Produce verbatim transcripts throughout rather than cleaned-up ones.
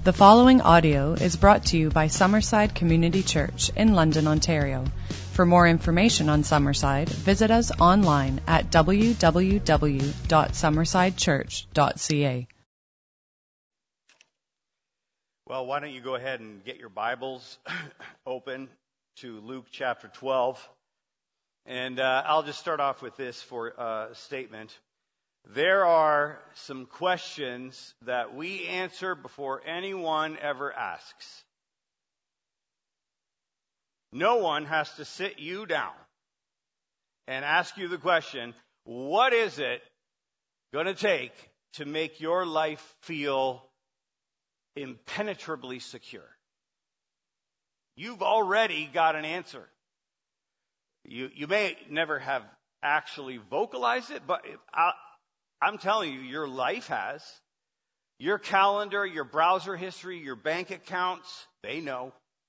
The following audio is brought to you by Summerside Community Church in London, Ontario. For more information on Summerside, visit us online at w w w dot summerside church dot c a. Well, why don't you go ahead and get your Bibles open to Luke chapter twelve. And uh, I'll just start off with this for a uh, statement. There are some questions that we answer before anyone ever asks. No one has to sit you down and ask you the question, what is it going to take to make your life feel impenetrably secure? You've already got an answer. You, you may never have actually vocalized it, but I, I'm telling you, your life has. Your calendar, your browser history, your bank accounts, they know.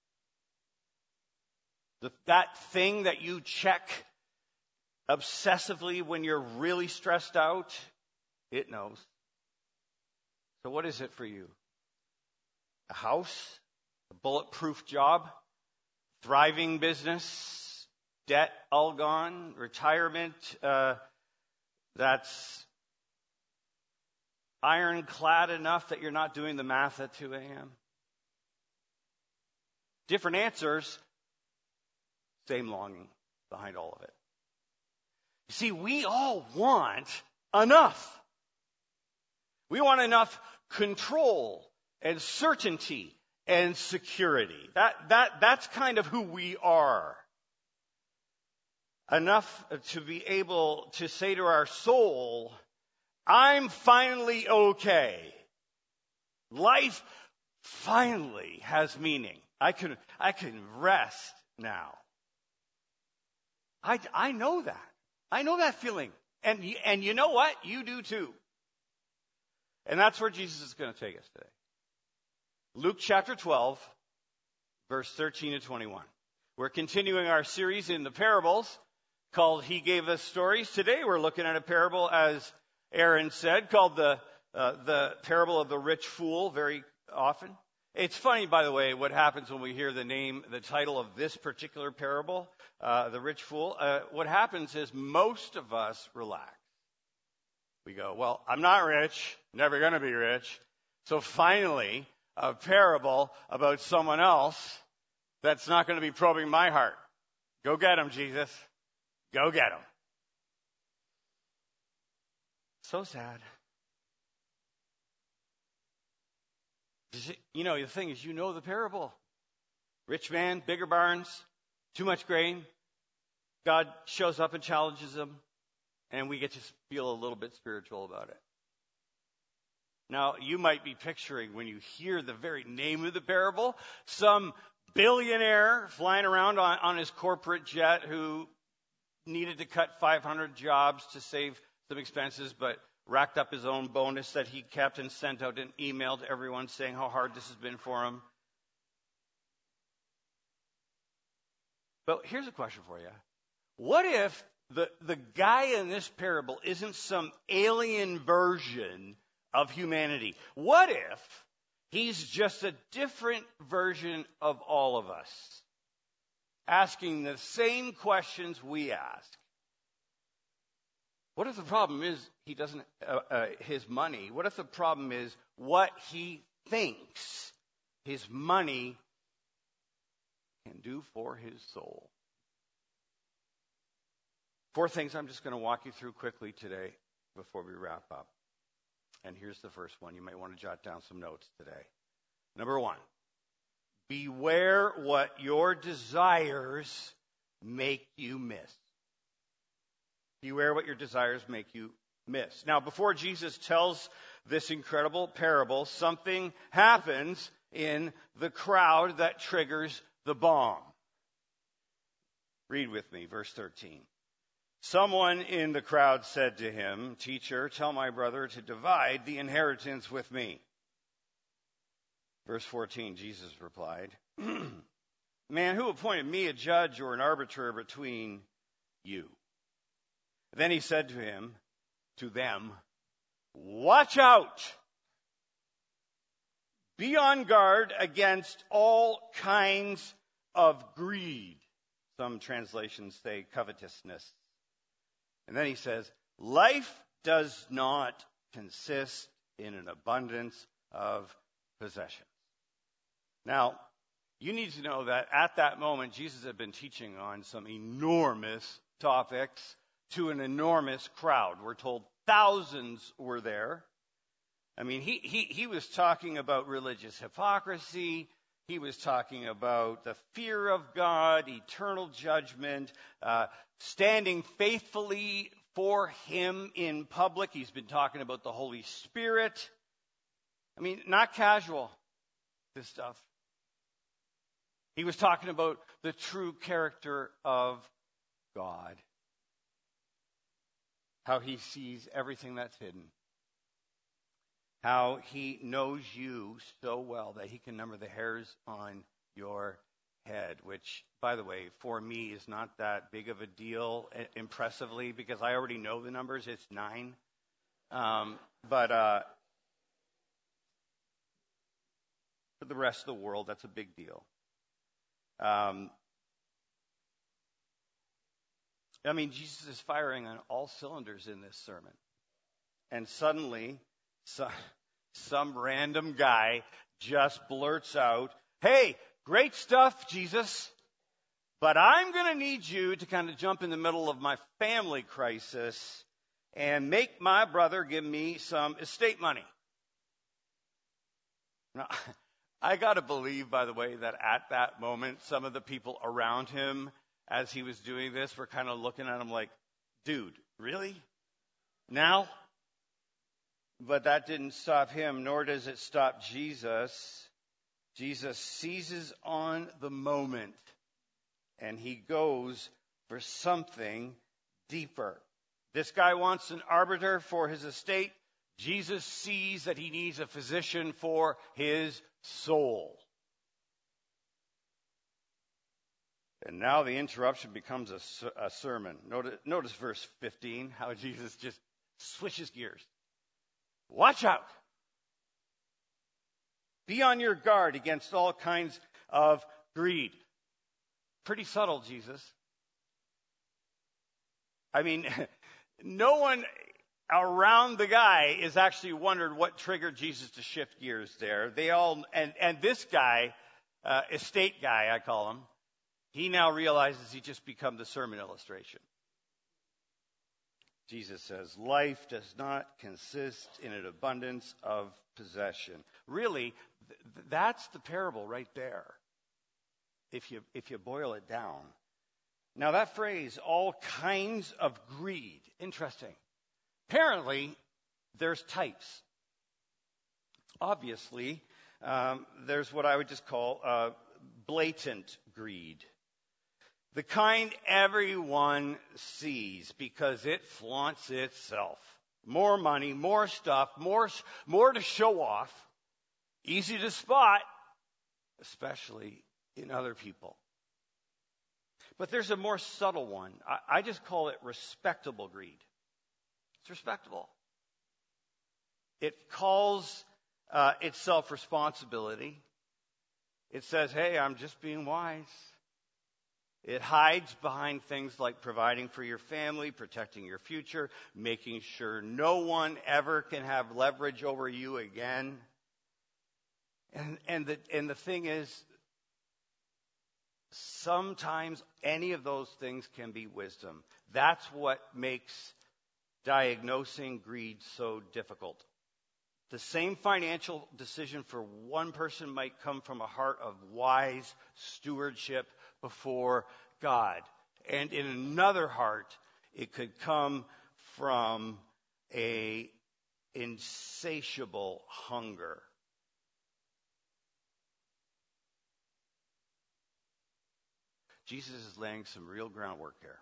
The, that thing that you check obsessively when you're really stressed out, it knows. So what is it for you? A house? A bulletproof job? Thriving business? Debt all gone? Retirement uh, that's ironclad enough that you're not doing the math at two a.m.? Different answers, same longing behind all of it. You see, we all want enough. We want enough control and certainty and security. That, that, that's kind of who we are. Enough to be able to say to our soul, I'm finally okay. Life finally has meaning. I can, I can rest now. I, I know that. I know that feeling. And, and you know what? You do too. And that's where Jesus is going to take us today. Luke chapter twelve, verse thirteen to twenty-one. We're continuing our series in the parables called He Gave Us Stories. Today we're looking at a parable, as Aaron said, called the uh, the parable of the rich fool very often. It's funny, by the way, what happens when we hear the name, the title of this particular parable, uh, the rich fool. Uh, what happens is most of us relax. We go, well, I'm not rich, never going to be rich. So finally, a parable about someone else that's not going to be probing my heart. Go get him, Jesus. Go get him. So sad. You know, the thing is, you know the parable. Rich man, bigger barns, too much grain. God shows up and challenges them, and we get to feel a little bit spiritual about it. Now, you might be picturing, when you hear the very name of the parable, some billionaire flying around on, on his corporate jet who needed to cut five hundred jobs to save some expenses, but racked up his own bonus that he kept and sent out an email to everyone saying how hard this has been for him. But here's a question for you. What if the, the guy in this parable isn't some alien version of humanity? What if he's just a different version of all of us, asking the same questions we ask? What if the problem is he doesn't, uh, uh, his money? What if the problem is what he thinks his money can do for his soul? Four things I'm just going to walk you through quickly today before we wrap up. And here's the first one. You might want to jot down some notes today. Number one, beware what your desires make you miss. Beware what your desires make you miss. Now, before Jesus tells this incredible parable, something happens in the crowd that triggers the bomb. Read with me, verse thirteen. Someone in the crowd said to him, "Teacher, tell my brother to divide the inheritance with me." Verse fourteen, Jesus replied, "Man, who appointed me a judge or an arbiter between you?" Then he said to him, to them, "Watch out! Be on guard against all kinds of greed. Some translations say covetousness. And then he says, life does not consist in an abundance of possessions. Now, you need to know that at that moment, Jesus had been teaching on some enormous topics to an enormous crowd. We're told thousands were there. I mean, he, he, he was talking about religious hypocrisy. He was talking about the fear of God, eternal judgment, uh, standing faithfully for him in public. He's been talking about the Holy Spirit. I mean, not casual, this stuff. He was talking about the true character of God. How he sees everything that's hidden. How he knows you so well that he can number the hairs on your head, which, by the way, for me is not that big of a deal impressively because I already know the numbers. It's nine. Um, but uh, for the rest of the world, that's a big deal. Um, I mean, Jesus is firing on all cylinders in this sermon. And suddenly, some, some random guy just blurts out, hey, great stuff, Jesus, but I'm going to need you to kind of jump in the middle of my family crisis and make my brother give me some estate money. Now, I got to believe, by the way, that at that moment, some of the people around him, as he was doing this, were kind of looking at him like, dude, really? Now? But that didn't stop him, nor does it stop Jesus. Jesus seizes on the moment, and he goes for something deeper. This guy wants an arbiter for his estate. Jesus sees that he needs a physician for his soul. And now the interruption becomes a, a sermon. Notice, notice verse fifteen, how Jesus just switches gears. Watch out. Be on your guard against all kinds of greed. Pretty subtle, Jesus. I mean, no one around the guy is actually wondered what triggered Jesus to shift gears there. They all, and, and this guy, uh, estate guy, I call him, he now realizes he's just become the sermon illustration. Jesus says, life does not consist in an abundance of possession. Really, th- that's the parable right there, if you, if you boil it down. Now that phrase, all kinds of greed, interesting. Apparently, there's types. Obviously, um, there's what I would just call uh, blatant greed. The kind everyone sees because it flaunts itself. More money, more stuff, more, more to show off. Easy to spot, especially in other people. But there's a more subtle one. I, I just call it respectable greed. It's respectable. It calls uh, itself responsibility. It says, hey, I'm just being wise. It hides behind things like providing for your family, protecting your future, making sure no one ever can have leverage over you again. And, and, the, and the thing is, sometimes any of those things can be wisdom. That's what makes diagnosing greed so difficult. The same financial decision for one person might come from a heart of wise stewardship before God. And in another heart, it could come from a insatiable hunger. Jesus is laying some real groundwork here.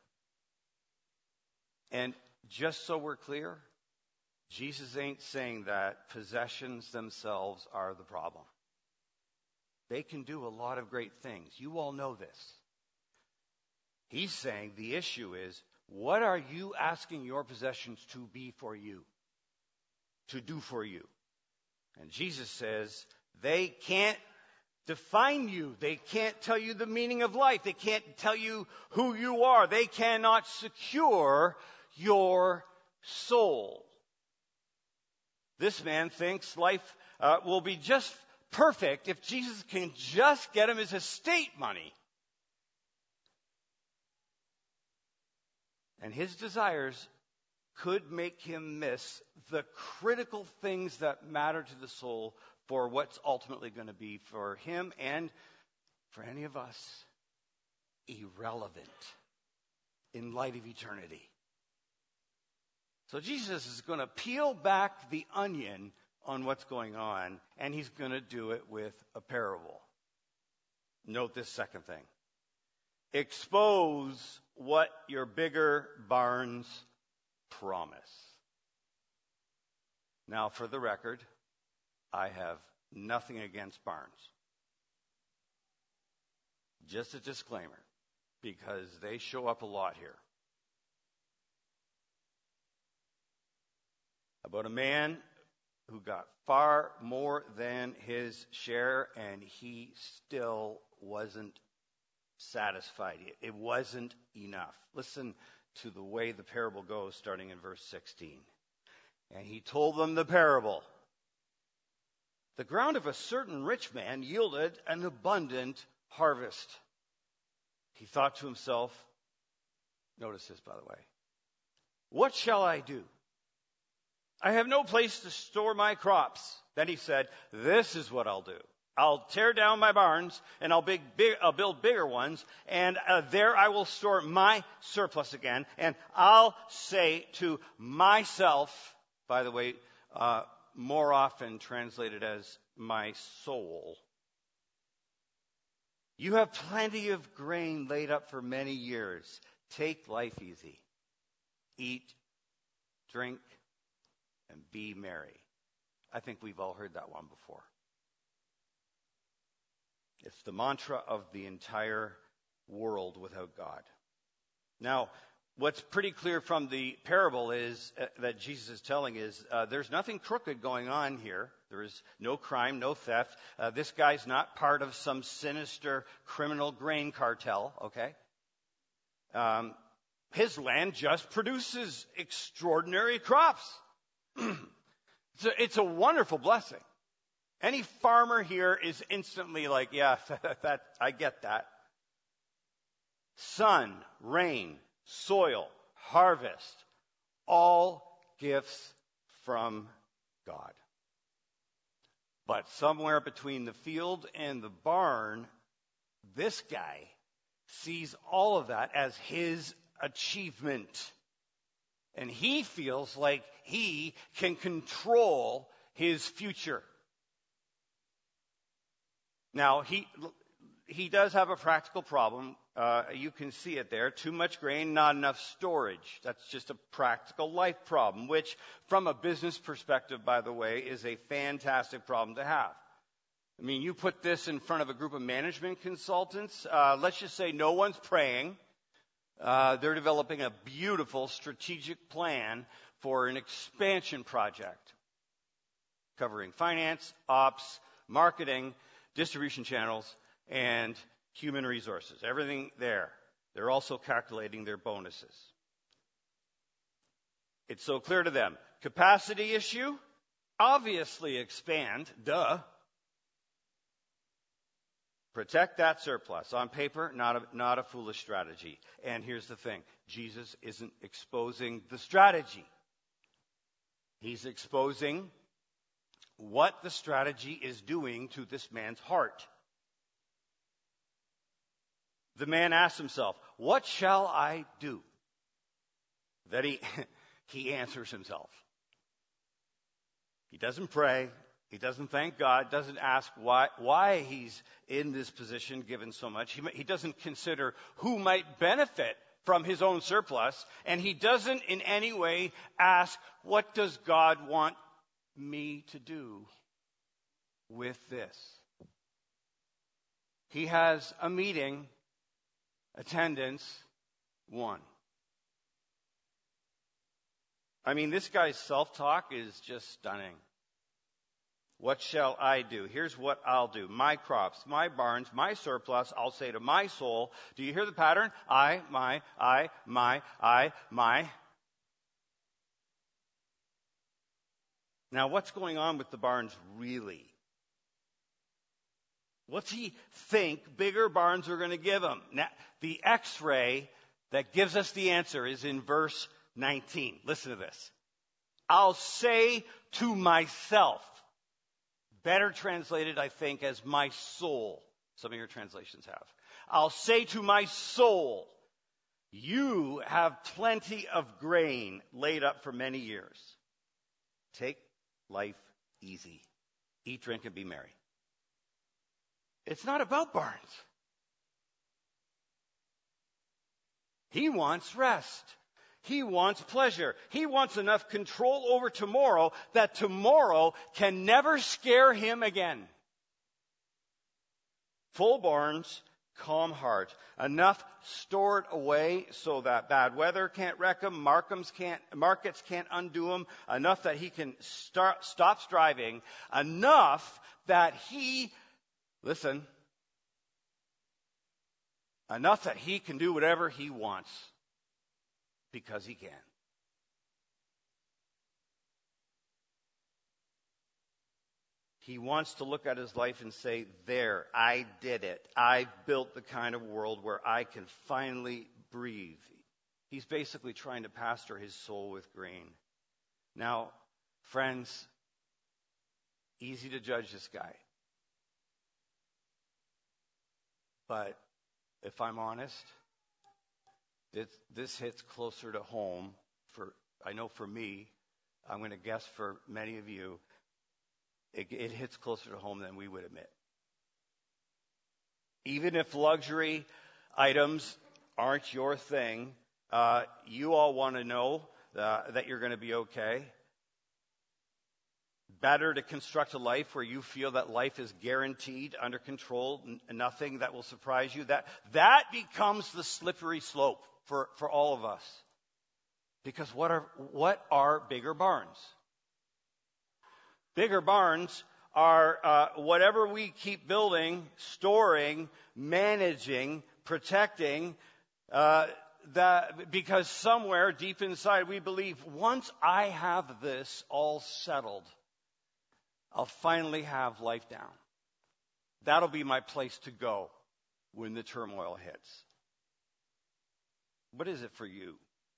And just so we're clear, Jesus ain't saying that possessions themselves are the problem. They can do a lot of great things. You all know this. He's saying the issue is, what are you asking your possessions to be for you? To do for you? And Jesus says, They can't define you. They can't tell you the meaning of life. They can't tell you who you are. They cannot secure your soul. This man thinks life uh, will be just perfect if Jesus can just get him his estate money. And his desires could make him miss the critical things that matter to the soul for what's ultimately going to be for him and for any of us irrelevant in light of eternity. So Jesus is going to peel back the onion on what's going on, and he's going to do it with a parable. Note this second thing. Expose what your bigger barns promise. Now, for the record, I have nothing against barns. Just a disclaimer, because they show up a lot here. About a man who got far more than his share, and he still wasn't satisfied. It wasn't enough. Listen to the way the parable goes, starting in verse sixteen. And he told them the parable. The ground of a certain rich man yielded an abundant harvest. He thought to himself, notice this, by the way, what shall I do? I have no place to store my crops. Then he said, this is what I'll do. I'll tear down my barns, and I'll, big, big, I'll build bigger ones, and uh, there I will store my surplus again, and I'll say to myself, by the way, uh, more often translated as my soul, you have plenty of grain laid up for many years. Take life easy. Eat, drink, and be merry. I think we've all heard that one before. It's the mantra of the entire world without God. Now, what's pretty clear from the parable is uh, that Jesus is telling is uh, there's nothing crooked going on here. There is no crime, no theft. Uh, this guy's not part of some sinister criminal grain cartel, okay? Um, his land just produces extraordinary crops. it's, a, it's a wonderful blessing. Any farmer here is instantly like, yeah, that, that I get that. Sun, rain, soil, harvest, all gifts from God. But somewhere between the field and the barn, this guy sees all of that as his achievement. And he feels like he can control his future. Now, he he does have a practical problem. Uh, you can see it there. Too much grain, not enough storage. That's just a practical life problem, which from a business perspective, by the way, is a fantastic problem to have. I mean, you put this in front of a group of management consultants. Uh, let's just say no one's praying. Uh, they're developing a beautiful strategic plan for an expansion project covering finance, ops, marketing, distribution channels, and human resources. Everything there. They're also calculating their bonuses. It's so clear to them. Capacity issue? Obviously expand. Duh. Protect that surplus. On paper, not a, not a foolish strategy. And here's the thing. Jesus isn't exposing the strategy. He's exposing what the strategy is doing to this man's heart. The man asks himself, what shall I do? Then he, he answers himself. He doesn't pray. He doesn't thank God. Doesn't ask why, why he's in this position given so much. He, he doesn't consider who might benefit from his own surplus. And he doesn't in any way ask, what does God want me to do with this? He has a meeting, attendance, one. I mean, this guy's self-talk is just stunning. What shall I do? Here's what I'll do. My crops, my barns, my surplus, I'll say to my soul. Do you hear the pattern? I, my, I, my, I, my. Now, what's going on with the barns really? What's he think bigger barns are going to give him? Now, the X-ray that gives us the answer is in verse nineteen. Listen to this. I'll say to myself, better translated, I think, as my soul. Some of your translations have. I'll say to my soul, you have plenty of grain laid up for many years. Take life easy. Eat, drink, and be merry. It's not about barns. He wants rest. He wants pleasure. He wants enough control over tomorrow that tomorrow can never scare him again. Full barns, calm heart. Enough stored away so that bad weather can't wreck him, markets can't, markets can't undo him. Enough that he can start, stop striving. Enough that he, listen, enough that he can do whatever he wants. Because he can. He wants to look at his life and say, there, I did it. I built the kind of world where I can finally breathe. He's basically trying to pasture his soul with grain. Now, friends, easy to judge this guy. But if I'm honest, This, this hits closer to home for, I know for me, I'm going to guess for many of you, it, it hits closer to home than we would admit. Even if luxury items aren't your thing, uh, you all want to know uh, that you're going to be okay. Better to construct a life where you feel that life is guaranteed, under control, n- nothing that will surprise you. That, that becomes the slippery slope for, for all of us. Because what are, what are bigger barns? Bigger barns are uh, whatever we keep building, storing, managing, protecting, uh, that, because somewhere deep inside we believe, once I have this all settled, I'll finally have life down. That'll be my place to go when the turmoil hits. What is it for you?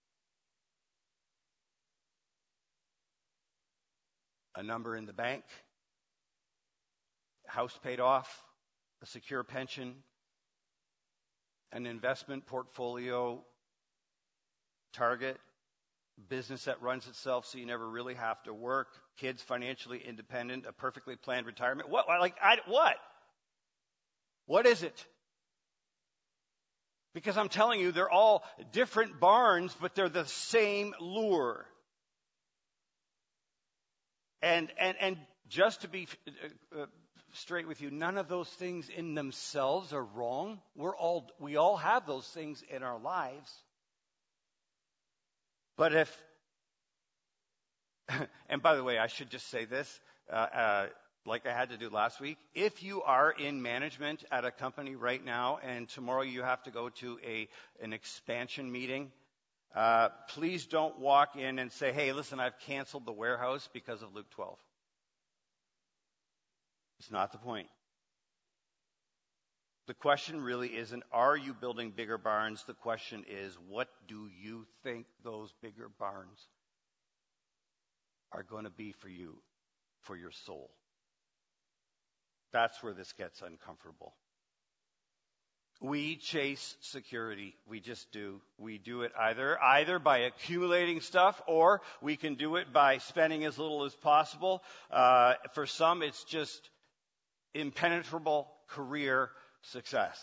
A number in the bank, a house paid off, a secure pension, an investment portfolio target, business that runs itself so you never really have to work, kids financially independent, a perfectly planned retirement. What? Like, I, what? What is it? Because I'm telling you, they're all different barns, but they're the same lure. And and and just to be uh, uh, straight with you, none of those things in themselves are wrong. We're all we all have those things in our lives. But if, and by the way, I should just say this, uh, uh, like I had to do last week. If you are in management at a company right now and tomorrow you have to go to a an expansion meeting, uh, please don't walk in and say, hey, listen, I've canceled the warehouse because of Luke twelve. It's not the point. The question really isn't, are you building bigger barns? The question is, what do you think those bigger barns are going to be for you, for your soul? That's where this gets uncomfortable. We chase security. We just do. We do it either, either by accumulating stuff, or we can do it by spending as little as possible. Uh, for some, it's just impenetrable career success.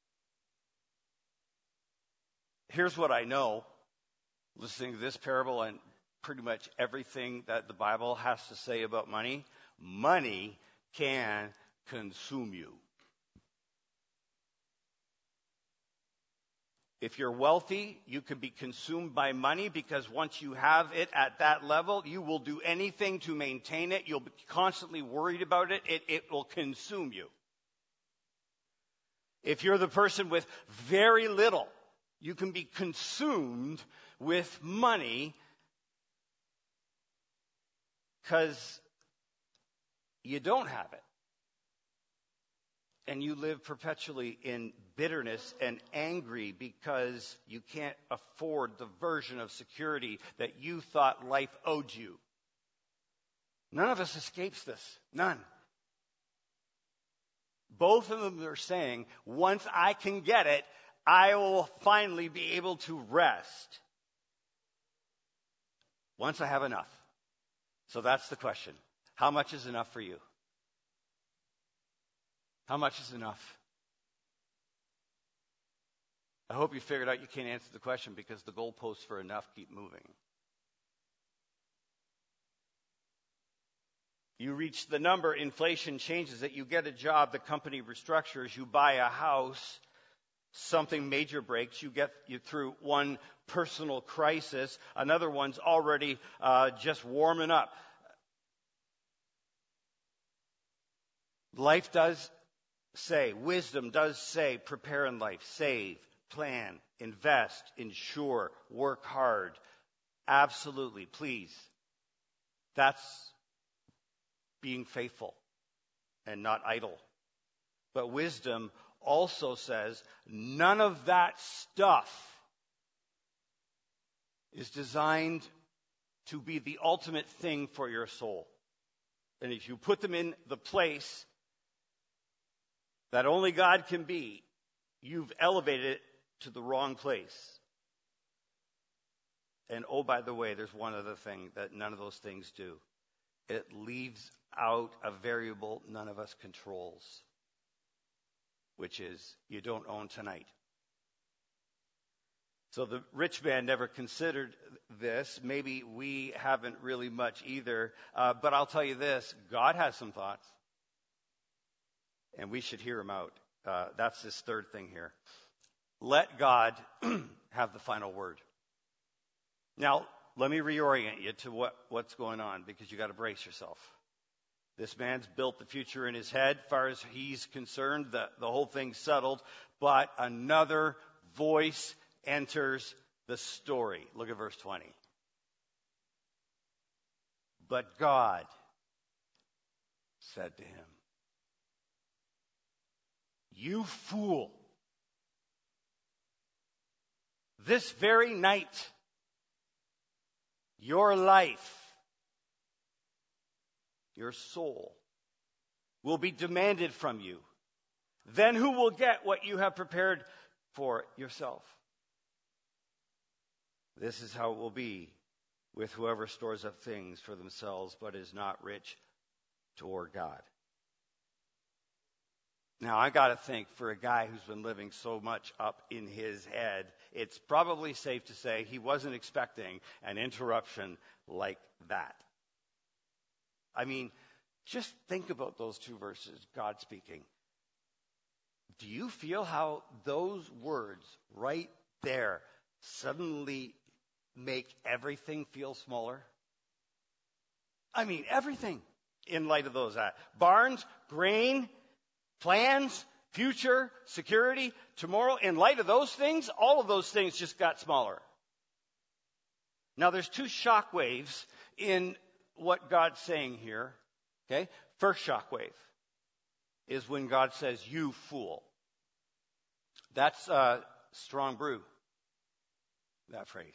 Here's what I know, listening to this parable and pretty much everything that the Bible has to say about money. Money can consume you. If you're wealthy, you could be consumed by money because once you have it at that level, you will do anything to maintain it. You'll be constantly worried about it. It, it will consume you. If you're the person with very little, you can be consumed with money because you don't have it. And you live perpetually in bitterness and angry because you can't afford the version of security that you thought life owed you. None of us escapes this. None. Both of them are saying, once I can get it, I will finally be able to rest. Once I have enough. So that's the question. How much is enough for you? How much is enough? I hope you figured out you can't answer the question because the goalposts for enough keep moving. You reach the number, inflation changes it, you get a job, the company restructures, you buy a house, something major breaks, you get you through one personal crisis, another one's already uh, just warming up. Life does say, wisdom does say, prepare in life, save, plan, invest, insure, work hard. Absolutely, please. That's being faithful and not idle. But wisdom also says none of that stuff is designed to be the ultimate thing for your soul. And if you put them in the place that only God can be, you've elevated it to the wrong place. And oh, by the way, there's one other thing that none of those things do. It leaves out a variable none of us controls, which is you don't own tonight. So the rich man never considered this. Maybe we haven't really much either. Uh, but I'll tell you this, God has some thoughts. And we should hear him out. Uh, that's this third thing here. Let God have the final word. Now, let me reorient you to what, what's going on, because you got to brace yourself. This man's built the future in his head. As far as he's concerned, the, the whole thing's settled. But another voice enters the story. Look at verse twenty. But God said to him, "You fool, this very night, your life, your soul, will be demanded from you. Then who will get what you have prepared for yourself? This is how it will be with whoever stores up things for themselves but is not rich toward God." Now, I got to think, for a guy who's been living so much up in his head, it's probably safe to say he wasn't expecting an interruption like that. I mean, just think about those two verses, God speaking. Do you feel how those words right there suddenly make everything feel smaller? I mean, everything in light of those. Uh, barns, grain, plans, future, security, tomorrow. In light of those things, all of those things just got smaller. Now, there's two shock waves in what God's saying here. Okay? First shock wave is when God says, "You fool." That's uh, strong brew, that phrase.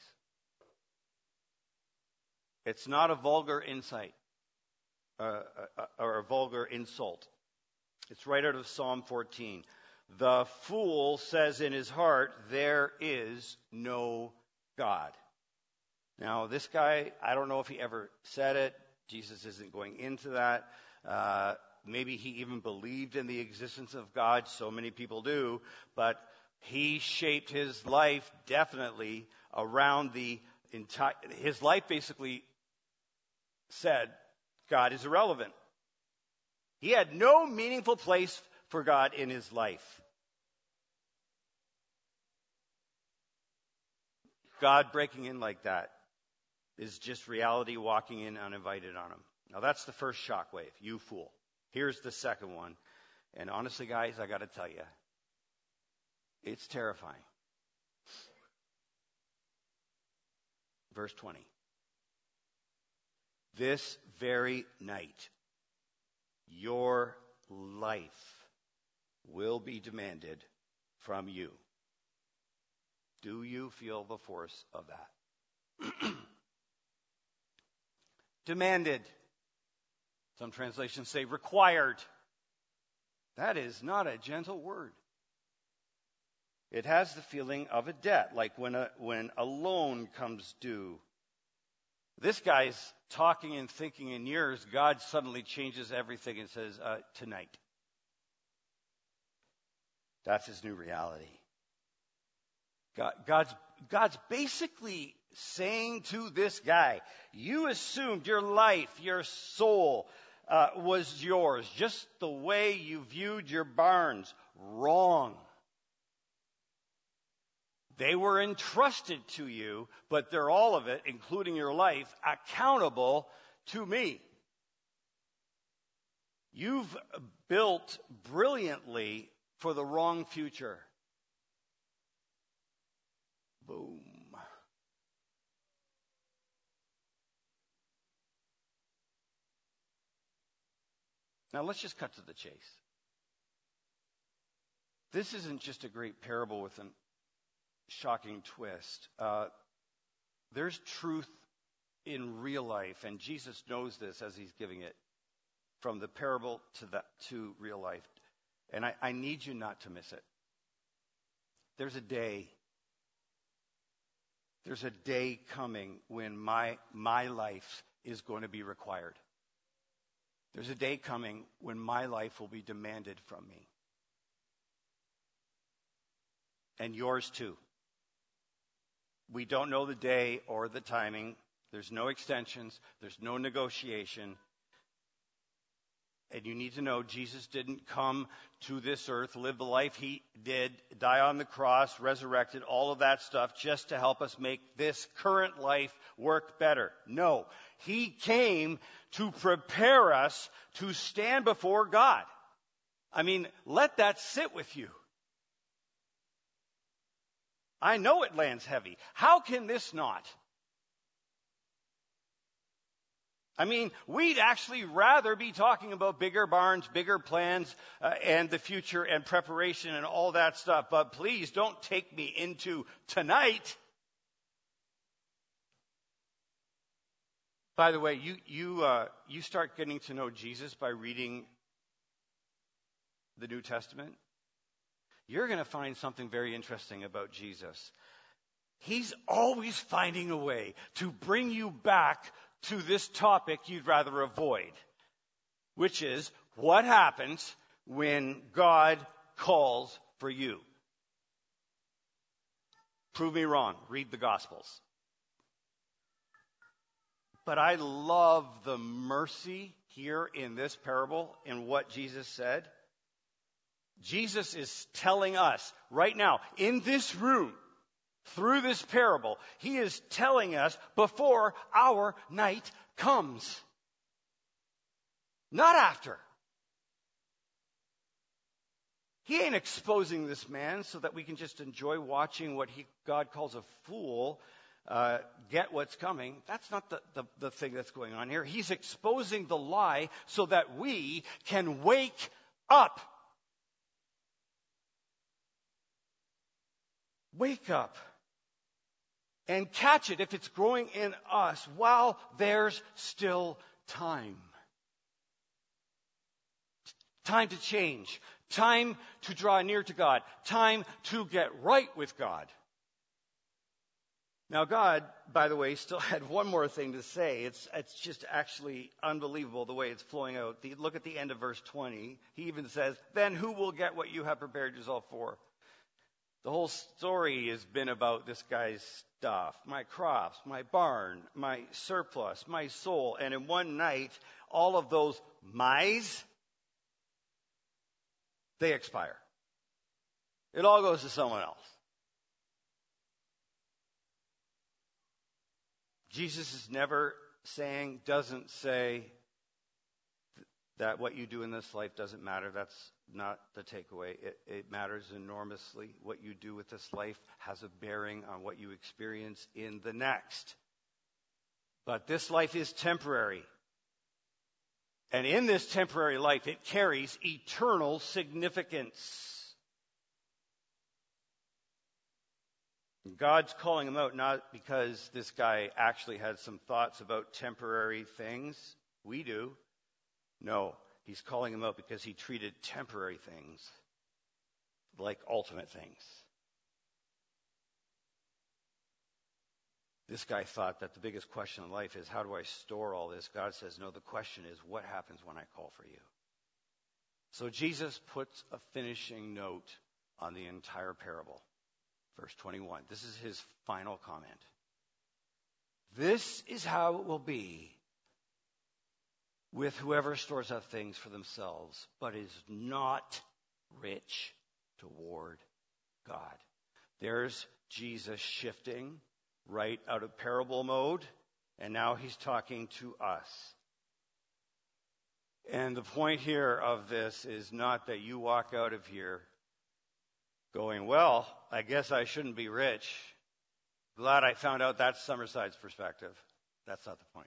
It's not a vulgar insight uh, or a vulgar insult. It's right out of Psalm fourteen. The fool says in his heart, "There is no God." Now, this guy, I don't know if he ever said it. Jesus isn't going into that. Uh, maybe he even believed in the existence of God. So many people do. But he shaped his life definitely around the entire... His life basically said God is irrelevant. He had no meaningful place for God in his life. God breaking in like that is just reality walking in uninvited on him. Now that's the first shockwave. You fool. Here's the second one. And honestly, guys, I got to tell you, it's terrifying. Verse twenty. This very night, your life will be demanded from you. Do you feel the force of that? Demanded. Some translations say required. That is not a gentle word. It has the feeling of a debt, like when a, when a loan comes due. This guy's talking and thinking in years. God suddenly changes everything and says, uh, tonight. That's his new reality. God, God's, God's basically saying to this guy, you assumed your life, your soul uh, was yours, just the way you viewed your barns. Wrong. They were entrusted to you, but they're all of it, including your life, accountable to me. You've built brilliantly for the wrong future. Boom. Now let's just cut to the chase. This isn't just a great parable with a shocking twist. Uh, there's truth in real life, and Jesus knows this as he's giving it, from the parable to the, to real life. And I, I need you not to miss it. There's a day. There's a day coming when my my life is going to be required. There's a day coming when my life will be demanded from me. And yours too. We don't know the day or the timing. There's no extensions. There's no negotiation. And you need to know Jesus didn't come to this earth, live the life he did, die on the cross, resurrected, all of that stuff just to help us make this current life work better. No, he came to prepare us to stand before God. I mean, let that sit with you. I know it lands heavy. How can this not? I mean, we'd actually rather be talking about bigger barns, bigger plans, uh, and the future and preparation and all that stuff. But please don't take me into tonight. By the way, you you uh, you start getting to know Jesus by reading the New Testament. You're going to find something very interesting about Jesus. He's always finding a way to bring you back to this topic you'd rather avoid, which is what happens when God calls for you. Prove me wrong. Read the Gospels. But I love the mercy here in this parable in what Jesus said. Jesus is telling us right now in this room, through this parable, he is telling us before our night comes. Not after. He ain't exposing this man so that we can just enjoy watching what he, God calls a fool uh, get what's coming. That's not the, the, the thing that's going on here. He's exposing the lie so that we can wake up. Wake up. And catch it if it's growing in us while there's still time. Time to change. Time to draw near to God. Time to get right with God. Now God, by the way, still had one more thing to say. It's, it's just actually unbelievable the way it's flowing out. The, look at the end of verse twenty. He even says, then who will get what you have prepared yourself for? The whole story has been about this guy's stuff, my crops, my barn, my surplus, my soul. And in one night, all of those my's, they expire. It all goes to someone else. Jesus is never saying, doesn't say that what you do in this life doesn't matter. That's not the takeaway. It, it matters enormously. What you do with this life has a bearing on what you experience in the next. But this life is temporary. And in this temporary life, it carries eternal significance. God's calling him out not because this guy actually had some thoughts about temporary things. We do. No, he's calling him out because he treated temporary things like ultimate things. This guy thought that the biggest question in life is, how do I store all this? God says, no, the question is, what happens when I call for you? So Jesus puts a finishing note on the entire parable. Verse twenty-one. This is his final comment. This is how it will be with whoever stores up things for themselves, but is not rich toward God. There's Jesus shifting right out of parable mode, and now he's talking to us. And the point here of this is not that you walk out of here going, well, I guess I shouldn't be rich. Glad I found out that's Summerside's perspective. That's not the point.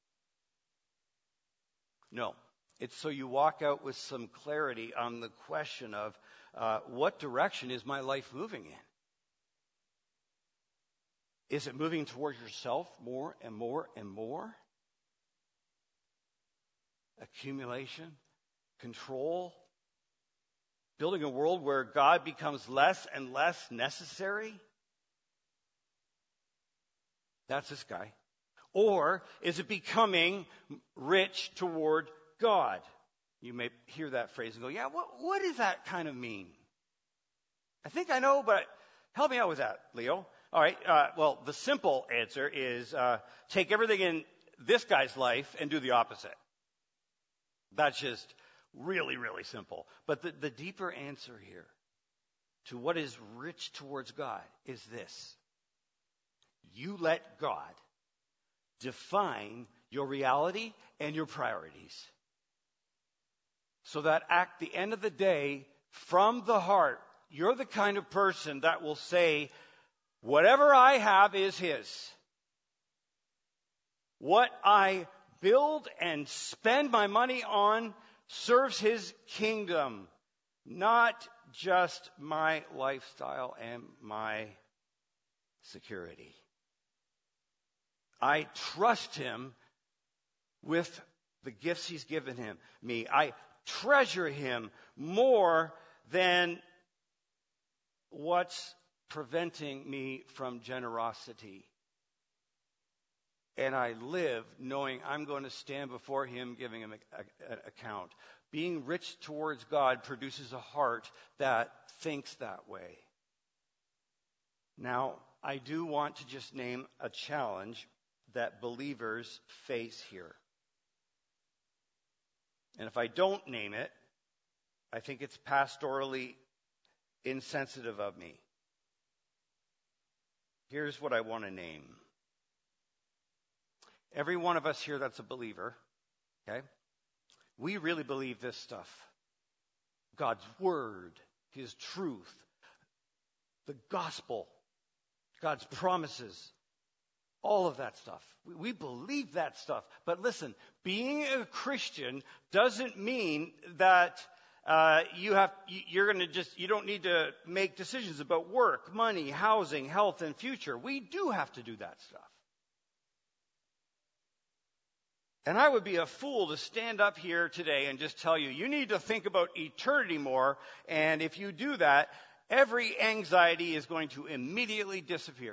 No, it's so you walk out with some clarity on the question of uh, what direction is my life moving in? Is it moving towards yourself more and more and more? Accumulation, control, building a world where God becomes less and less necessary? That's this guy. Or is it becoming rich toward God? You may hear that phrase and go, yeah, what, what does that kind of mean? I think I know, but help me out with that, Leo. All right, uh, well, the simple answer is uh, take everything in this guy's life and do the opposite. That's just really, really simple. But the, the deeper answer here to what is rich towards God is this. You let God define your reality and your priorities. So that at the end of the day, from the heart, you're the kind of person that will say, whatever I have is his. What I build and spend my money on serves his kingdom, not just my lifestyle and my security. I trust him with the gifts he's given him, me. I treasure him more than what's preventing me from generosity. And I live knowing I'm going to stand before him giving him an account. Being rich towards God produces a heart that thinks that way. Now, I do want to just name a challenge that believers face here. And if I don't name it, I think it's pastorally insensitive of me. Here's what I want to name. Every one of us here that's a believer, okay, we really believe this stuff. God's word, his truth, the gospel, God's promises, all of that stuff. We believe that stuff. But listen, being a Christian doesn't mean that uh, you have, you're going to just, you don't need to make decisions about work, money, housing, health, and future. We do have to do that stuff. And I would be a fool to stand up here today and just tell you, you need to think about eternity more. And if you do that, every anxiety is going to immediately disappear.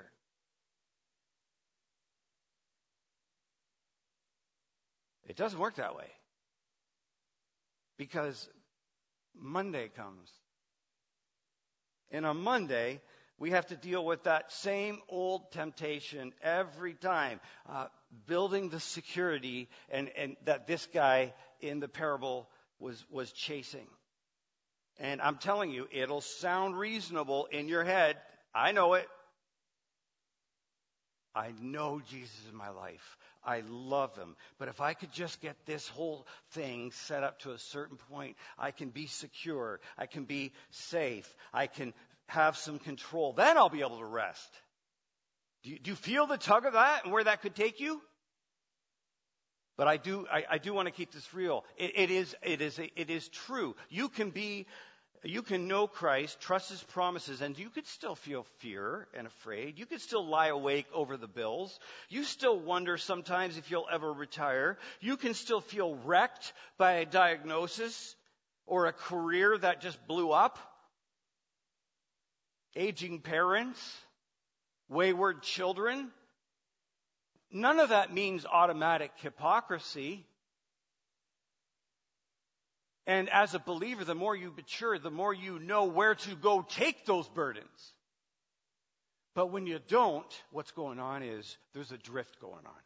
It doesn't work that way. Because Monday comes. And on Monday, we have to deal with that same old temptation every time. Uh, building the security and, and that this guy in the parable was, was chasing. And I'm telling you, it'll sound reasonable in your head. I know it. I know Jesus is my life. I love him. But if I could just get this whole thing set up to a certain point, I can be secure. I can be safe. I can have some control. Then I'll be able to rest. Do you, do you feel the tug of that and where that could take you? But I do, I, I do want to keep this real. It, it is, it is, it is true. You can be, you can know Christ, trust his promises, and you could still feel fear and afraid. You could still lie awake over the bills. You still wonder sometimes if you'll ever retire. You can still feel wrecked by a diagnosis or a career that just blew up. Aging parents, wayward children. None of that means automatic hypocrisy. And as a believer, the more you mature, the more you know where to go take those burdens. But when you don't, what's going on is there's a drift going on.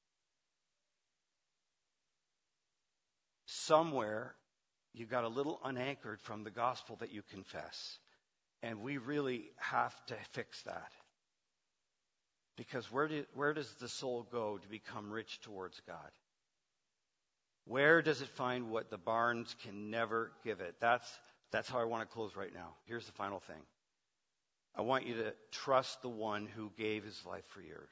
Somewhere you got a little unanchored from the gospel that you confess. And we really have to fix that. Because where, do, where does the soul go to become rich towards God? Where does it find what the barns can never give it? That's, that's how I want to close right now. Here's the final thing. I want you to trust the one who gave his life for yours.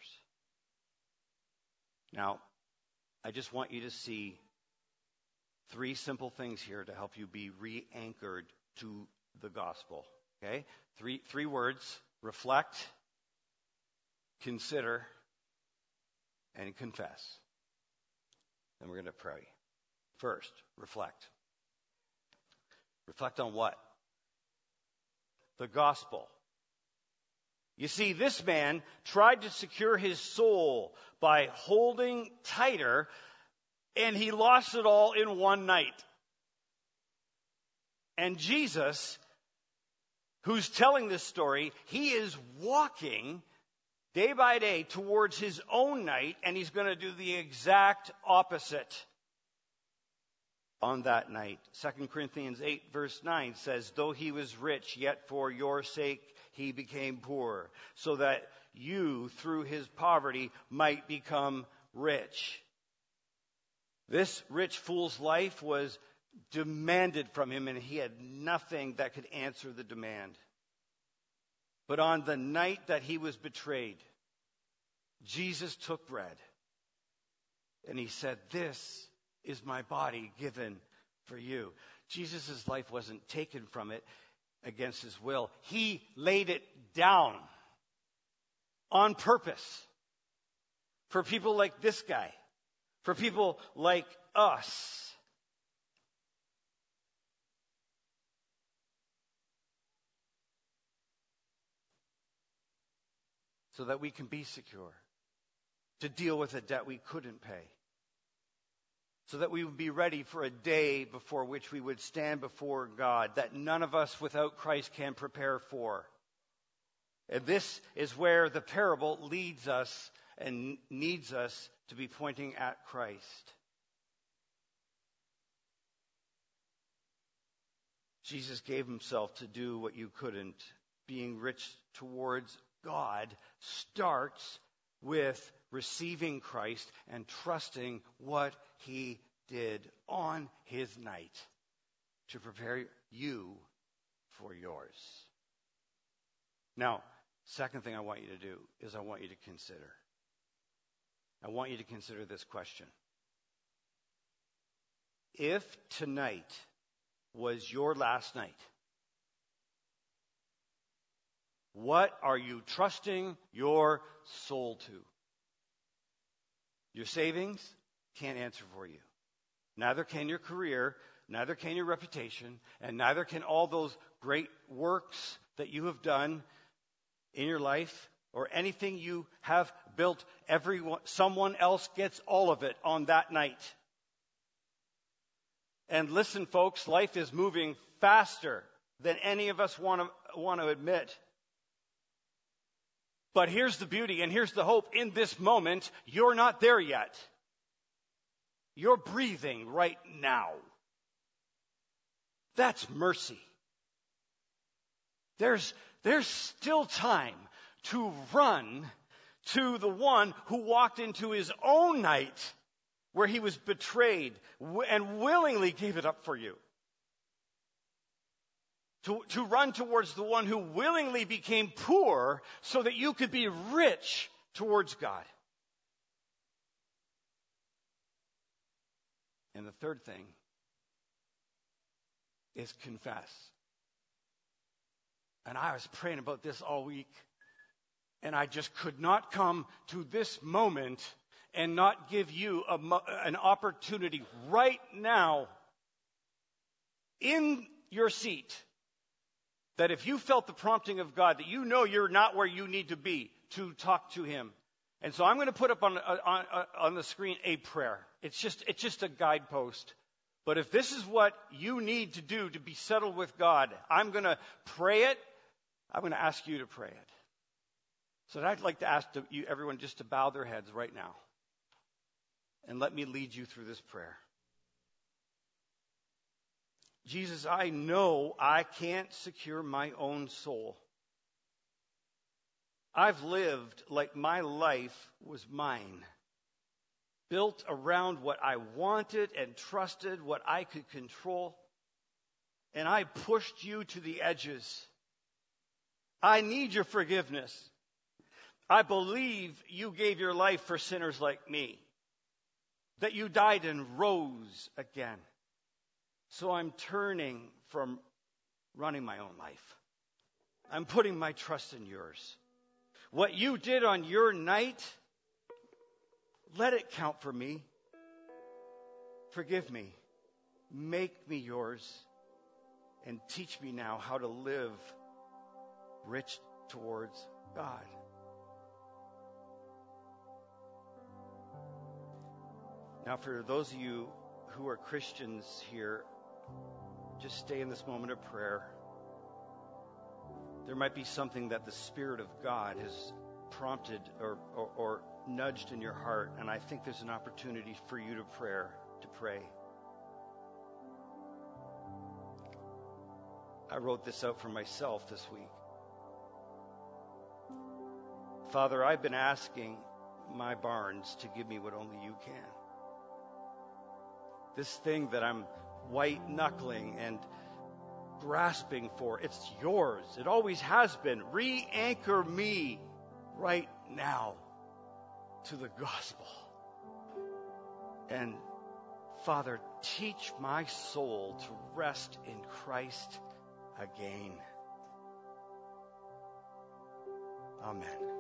Now, I just want you to see three simple things here to help you be re-anchored to the gospel. Okay? Three, three words. Reflect, consider, and confess. Then we're going to pray. First, reflect. Reflect on what? The gospel. You see, this man tried to secure his soul by holding tighter, and he lost it all in one night. And Jesus, who's telling this story, he is walking day by day towards his own night, and he's going to do the exact opposite on that night. Second Corinthians eight verse nine says, though he was rich, yet for your sake he became poor, so that you through his poverty might become rich. This rich fool's life was demanded from him, and he had nothing that could answer the demand. But on the night that he was betrayed, Jesus took bread and he said, this is my body given for you. Jesus' life wasn't taken from it against his will. He laid it down on purpose for people like this guy, for people like us. So that we can be secure, to deal with a debt we couldn't pay, so that we would be ready for a day before which we would stand before God that none of us without Christ can prepare for. And this is where the parable leads us and needs us to be pointing at Christ. Jesus gave himself to do what you couldn't. Being rich towards God starts with receiving Christ and trusting what he did on his night to prepare you for yours. Now, second thing I want you to do is I want you to consider. I want you to consider this question. If tonight was your last night, what are you trusting your soul to? Your savings can't answer for you. Neither can your career, neither can your reputation, and neither can all those great works that you have done in your life or anything you have built. Everyone, someone else gets all of it on that night. And listen, folks, life is moving faster than any of us want to, want to admit. But here's the beauty and here's the hope. In this moment, you're not there yet. You're breathing right now. That's mercy. There's, there's still time to run to the one who walked into his own night where he was betrayed and willingly gave it up for you. To, to run towards the one who willingly became poor so that you could be rich towards God. And the third thing is confess. And I was praying about this all week, and I just could not come to this moment and not give you a, an opportunity right now in your seat that if you felt the prompting of God, that you know you're not where you need to be, to talk to him. And so I'm going to put up on, on, on the screen a prayer. It's just, it's just a guidepost. But if this is what you need to do to be settled with God, I'm going to pray it. I'm going to ask you to pray it. So I'd like to ask you, everyone just to bow their heads right now. And let me lead you through this prayer. Jesus, I know I can't secure my own soul. I've lived like my life was mine, built around what I wanted and trusted, what I could control, and I pushed you to the edges. I need your forgiveness. I believe you gave your life for sinners like me, that you died and rose again. So I'm turning from running my own life. I'm putting my trust in yours. What you did on your night, let it count for me. Forgive me. Make me yours. And teach me now how to live rich towards God. Now, for those of you who are Christians here, just stay in this moment of prayer. There might be something that the Spirit of God has prompted or, or, or nudged in your heart, and I think there's an opportunity for you to prayer, to pray. I wrote this out for myself this week. Father, I've been asking my barns to give me what only you can. This thing that I'm white-knuckling and grasping for, it's yours. It always has been. Re-anchor me right now to the gospel. And Father, teach my soul to rest in Christ again. Amen.